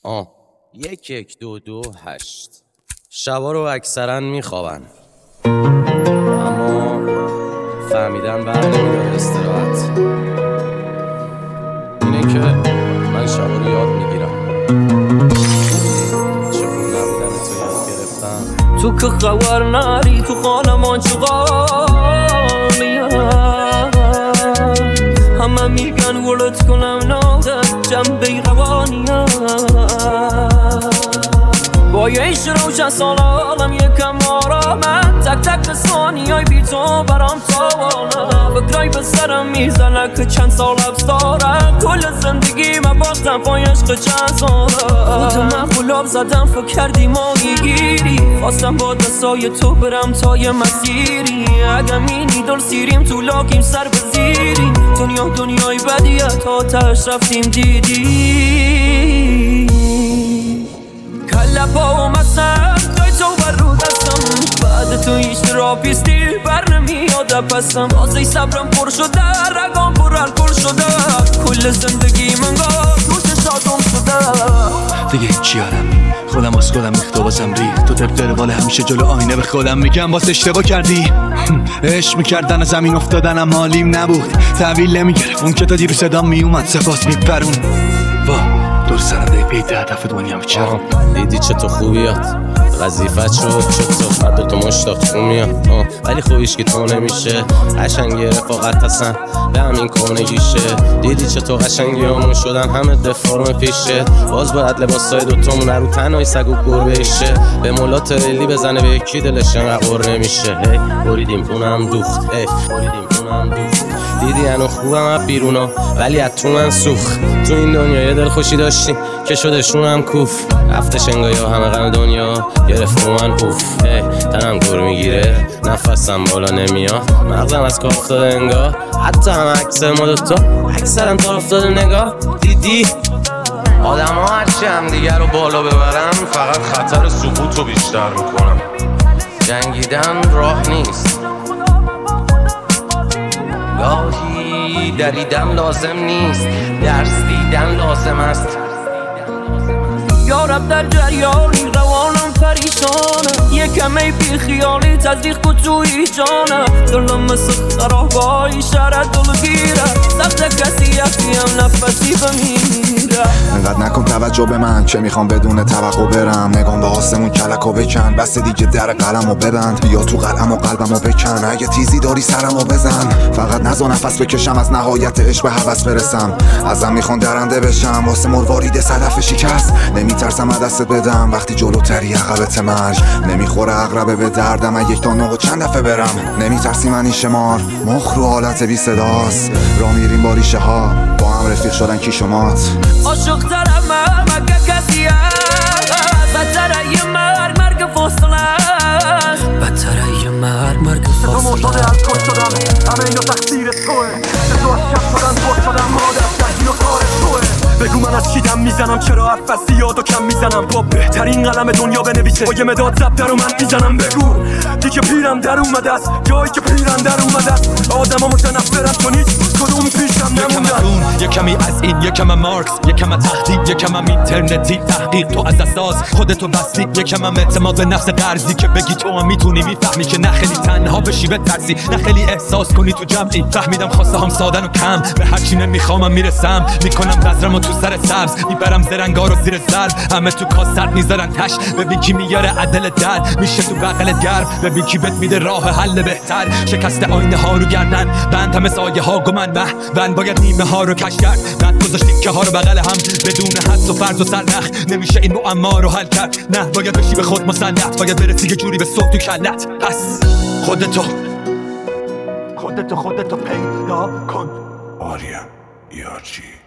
1122 شبا رو اکثرا میخوابن، اما فهمیدن بر نمیداره استراحت. اینه که من شبا رو یاد میگیرم چون نبودن تو یاد گرفتم. تو که خبر نری تو خانمان چقالیه، همه میگن ولد کنم ناده جنبه روانیه. با یه ایش روشن سال آلم یکم آرامه، تک تک ثانیای بی تو برام تاوانه. فکرای به سرم میزنه که چند سال حبس دارم، کل زندگی من باختم پای عشق چند ساله. خودم غلاب زدم فکر کردی ماهی گیری، خواستم با دستای تو برم تا یه مسیری. اگه مینی دل سیریم تو لاکیم سر به زیری، دنیای بدیه تا تش رفتیم دیدی. کله با مسن توی تو بر رو دستم، بعد تو هیچ تراپیستی بر نمیاده پسم. بازه صبرم پر شده، رگام پر الکل شده، کل زندگی من توش شادم شده. دیگه هیچی یارم خودم از خودم اختباسم ری، تو طبق روال همیشه جلو آینه به خودم میگم باز اشتباه کردی. عشق میکردن و زمین افتادنم حالیم نبود، تحویل نمیگرفت اون که تا دیرو صدام میومد سپاس میپرون. وا دور سرم دی پیت هدف دنیا میچرم. دیدی چه تو خوبیات وظیفت شد چه تو دو تو مشتاق خون میاد، ولی خویش که تو نمیشه. قشنگی رفاقت هستن به همین کنگیشه. دیدی چه تو قشنگی همون شدن همه دفارم پیشه. باز باید لباسای دوتامون رو تنهای سگ و گربه ایشه. به مولات ریلی بزنه به یکی دلش انقدر قر نمیشه. بریدیم اونم دوخت، بریدیم اونم دوخت. دیدی انو خوبم از بیرونا ولی از تو من سوخت. تو این دنیا یه دل خوشی داشتیم که شدشون هم کوف. رفتش انگاه یا همه غم دنیا گرفت من اوف. تنم گر میگیره نفسم بالا نمیاد، مغزم از کار افتاده انگار. حتی هم عکس ما دوتا اکثرم تا افتاده نگاه. دیدی آدم ها هرچی هم دیگر رو بالا ببرن فقط خطر سقوط رو بیشتر میکنم. جنگیدن راه نیست، گاهی دریدن لازم نیست، درس دیدن لازم است. یارب در جریانی روانم پریشانه، یکم ای بی خیالی تزریق کو توی جانه. دلم مثل خراب بایی شرد دلگیره، سخت کسی یکیم نفسی بمیره. انقدر نکن توجه به من چه میخوام بدون توقع برم. نگام به آسمون کلکو بکن، بس دیگه در قلمو ببند. بیا تو قلم و قلبمو بکن، اگه تیزی داری سرمو بزن. فقط نزا نفس بکشم از نهایت عشق به هوس برسم. ازم میخوان درنده بشم واسه مروارید صدف شکست. نمیترسم دستت بدم وقتی جلوتری عقبت مرگ. نمیخوره عقربه به دردم یک تا نه و چند دفعه برم. نمیترسی من این شمار مخ رو حالت بی صداست. را میریم با ریشه ها با هم رفیق شدن کی شمات. عاشق ترم مگه کسی هست، بدتره یه مرگ فاصله است. بدتره یه مرگ فاصله است. مرتاده از کش شدم همه اینا تقصیر توه. تو از کف شدن بود شدم مادر کردی و کار توه. بگو من از چیدم میزنم چرا حرف یاد و کم میزنم. با بهترین قلم دنیا بنویسه با یه مداد زبدر و من میزنم. بگو دیگه پیرم در اومده است، جایی که پیرم در اومده است. آدم ها متنفرم چون هیچ کدوم پیشم نموندن. یکمی از این یکم مارکس، یکم تهدید، یکم اینترنتی تحقیق. تو از اساس خودتو بستی، یکم اعتماد به نفس قرضی که بگی تو هم میتونی. میفهمی که نه خیلی تنها بشی به ترسی، نه خیلی احساس کنی تو جمعی. فهمیدم خواسته هم سادن و کم، به هر چی نمیخوامم میرسم. میکنم بذرمو تو سر سبز، میبرم زرنگا رو زیر ضرب. همه تو کاسر میذارن تش، ببین کی میاره عدل در میشه تو بغل گرم. ببین کی بهت میده راه حل بهتر. شکست آینه ها رو گردن بند همه سایه ها گمن محون. باید نیمه ها رو کش کرد، بعد گذاشت تیکه ها رو بغل هم بدون حد و فرض و سرنخ. نمیشه این معما رو حل کرد، نه باید بشی به خود مسلط. باید برسی یه جوری به صبح تو کلت. پس خودتو پیدا کن. آریا یارچی